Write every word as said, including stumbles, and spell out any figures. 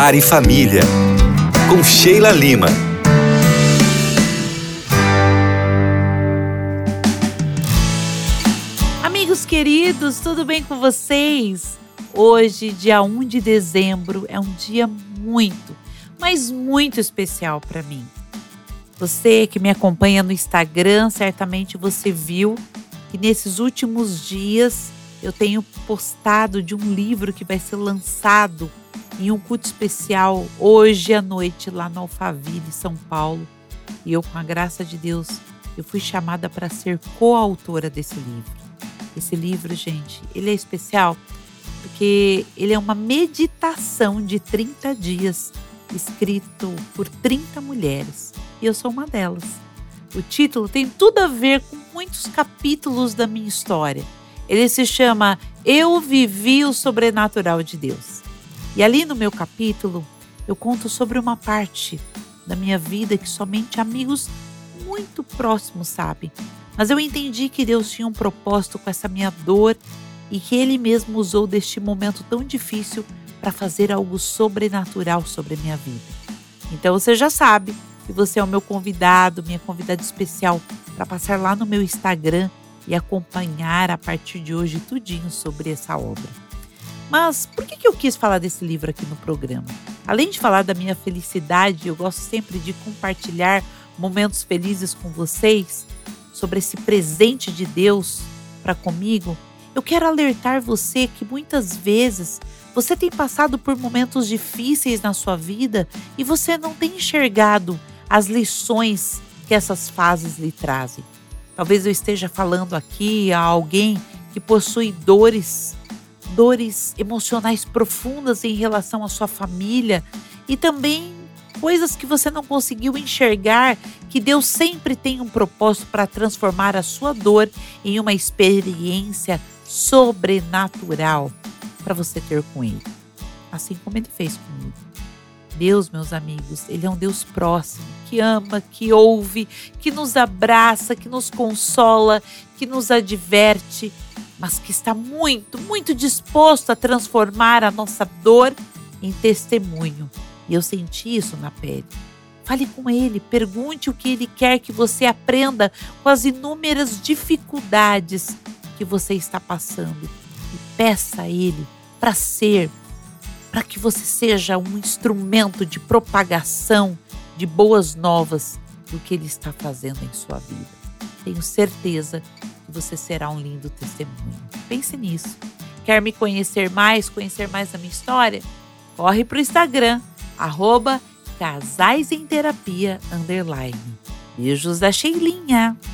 Lar e Família, com Sheila Lima. Amigos queridos, tudo bem com vocês? Hoje, dia primeiro de dezembro, é um dia muito, mas muito especial para mim. Você que me acompanha no Instagram, certamente você viu que nesses últimos dias eu tenho postado de um livro que vai ser lançado em um culto especial hoje à noite lá no Alphaville, São Paulo. E eu, com a graça de Deus, eu fui chamada para ser coautora desse livro. Esse livro, gente, ele é especial porque ele é uma meditação de trinta dias, escrito por trinta mulheres. E eu sou uma delas. O título tem tudo a ver com muitos capítulos da minha história. Ele se chama Eu Vivi o Sobrenatural de Deus. E ali no meu capítulo, eu conto sobre uma parte da minha vida que somente amigos muito próximos sabem. Mas eu entendi que Deus tinha um propósito com essa minha dor e que Ele mesmo usou deste momento tão difícil para fazer algo sobrenatural sobre a minha vida. Então você já sabe que você é o meu convidado, minha convidada especial para passar lá no meu Instagram e acompanhar a partir de hoje tudinho sobre essa obra. Mas por que que eu quis falar desse livro aqui no programa? Além de falar da minha felicidade, eu gosto sempre de compartilhar momentos felizes com vocês, sobre esse presente de Deus para comigo. Eu quero alertar você que muitas vezes você tem passado por momentos difíceis na sua vida e você não tem enxergado as lições que essas fases lhe trazem. Talvez eu esteja falando aqui a alguém que possui dores, dores emocionais profundas em relação à sua família e também coisas que você não conseguiu enxergar, que Deus sempre tem um propósito para transformar a sua dor em uma experiência sobrenatural para você ter com Ele, assim como Ele fez comigo. Deus, meus amigos, Ele é um Deus próximo, que ama, que ouve, que nos abraça, que nos consola, que nos adverte, mas que está muito, muito disposto a transformar a nossa dor em testemunho. E eu senti isso na pele. Fale com Ele, pergunte o que Ele quer que você aprenda com as inúmeras dificuldades que você está passando. E peça a Ele para ser, para que você seja um instrumento de propagação de boas novas do que Ele está fazendo em sua vida. Tenho certeza que você será um lindo testemunho. Pense nisso. Quer me conhecer mais, conhecer mais da minha história? Corre para o Instagram, arroba Casais em Terapia, underline. Beijos da Sheilinha.